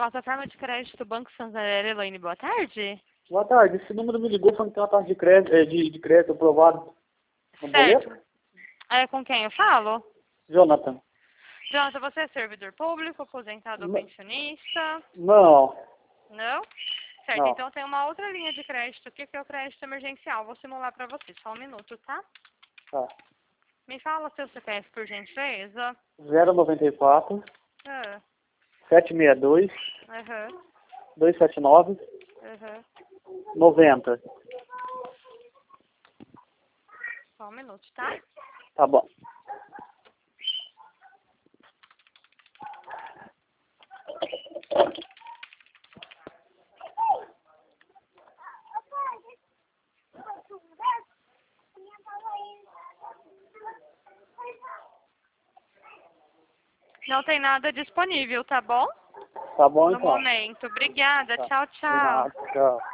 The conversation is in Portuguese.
Plataforma de crédito Banco Santander, Elaine, boa tarde. Boa tarde, esse número me ligou falando que tem uma taxa de crédito, de crédito aprovado no Certo. boleto? É com quem eu falo? Jonathan. Jonathan, você é servidor público, aposentado ou pensionista? Não, Não? Certo, não. então tem uma outra linha de crédito aqui que é o crédito emergencial. Vou simular para você, só um minuto, tá? Tá. Me fala seu CPF, por gentileza. 094 Ah, 762 aham, 279 aham. 90. Só um minuto, tá? Tá bom. Não tem nada disponível, tá bom? Tá bom No então. momento. Obrigada. Tá. Tchau, De tchau. nada, tchau.